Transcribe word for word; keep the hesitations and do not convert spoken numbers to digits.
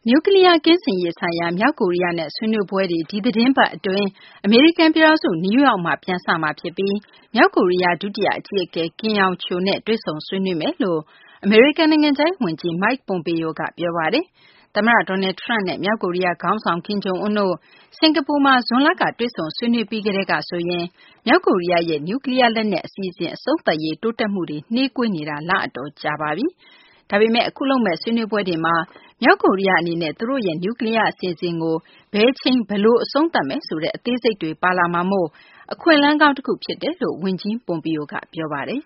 နျူကလီးယားကင်းစင်ရေးဆိုင်ရာမြောက်ကိုရီးယားနဲ့ဆွေးနွေးပွဲတွေဒီသီတင်းပတ်အတွင်းအမေရိကန်ပြည်ထောင်စုနယူးယောက်မှာပြန်စမှာဖြစ်ပြီးမြောက်ကိုရီးယားဒုတိယအကြီးအကဲကင်ယောင်ချိုနဲ့တွေ့ဆုံဆွေးနွေးမယ်လို့အမေရိကန်နိုင်ငံခြားရေးဝန်ကြီး Mike Pompeo ကပြောပါတယ်။သမ္မတ Donald Trump နဲ့မြောက်ကိုရီးယားခေါင်းဆောင် Kim Jong Un တို့စင်ကာပူမှာဇွန်လကတွေ့ဆုံဆွေးနွေးပြီးကတည်းကဆိုရင်မြောက်ကိုရီးယားရဲ့နျူကလီးယားလက်နက်အစီအစဉ်အဆုံးသတ်ရေးတိုးတက်မှုတွေနှေးကွေးနေတာလအတော်ကြာပါပြီ။ဒါပေမဲ့အခုလုပ်မဲ့ဆွေးနွေးပွဲတွေမှာမြောက်ကိုရီးယားအနေနဲ့သူတို့ရဲ့နျူကလီးယားအစီအစဉ်ကိုဘယ်ချိန်ဘယ်လိုအဆုံးသတ်မယ်ဆိုတဲ့အသေးစိတ်တွေပါလာမှာမို့အခွင့်အလမ်းကောင်းတစ်ခုဖြစ်တယ်လို့ဝန်ကြီး Pompeo ကပြောပါတယ်